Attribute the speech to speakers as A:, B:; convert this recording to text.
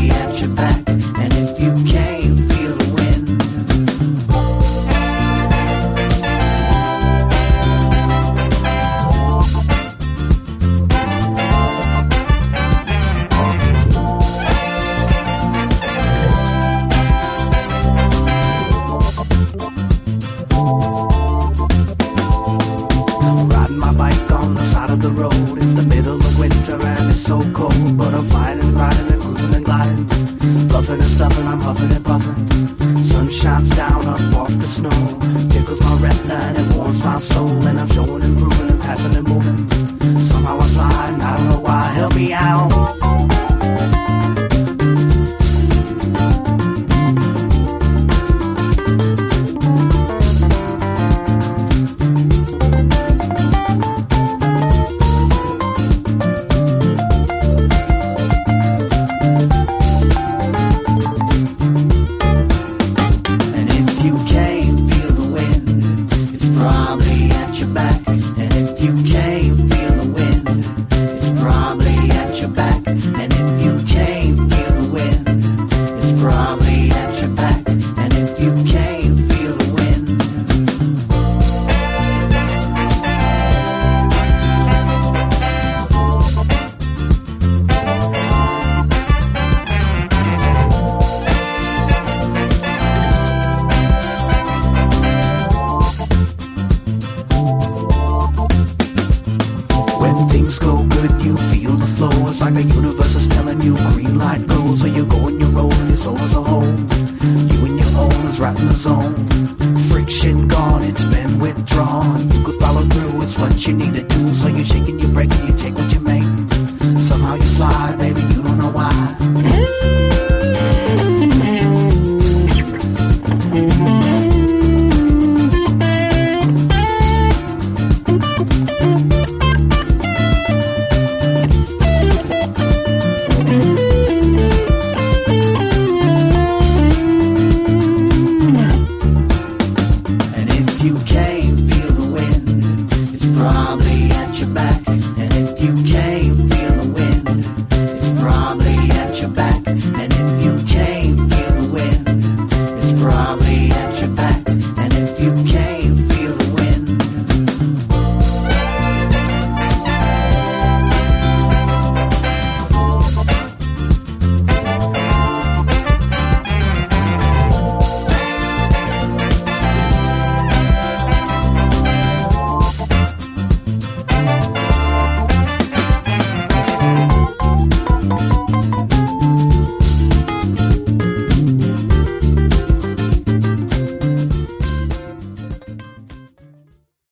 A: at your back. And if you can't feel the wind, riding my bike on the side of the road. It's the middle of winter and it's so cold, but I'm flying and riding and cruising and gliding, bluffing and stuffing, I'm huffing and puffing. Sun shines down up off the snow, tickles my retina and it warms my soul. And I'm showing and proving and passing and moving. Somehow I'm flying, I don't know why. Help me out. Probably at your back, and if you can't feel the wind, it's probably at your back, and if you can't feel the wind, it's probably at your back, and if you can't feel the wind. When things go good, you feel the flow. It's like the universe is telling you green light go. So you go and you roll and your soul is a whole. You and your own is right in the zone. Friction gone, it's been withdrawn. You could follow through, it's what you need to do. So you shake and you break and you take what you make. Somehow you slide, baby, you don't know why. If you can't feel the wind, it's probably at your back. And if you can't feel the wind, it's probably at your back. And if you can't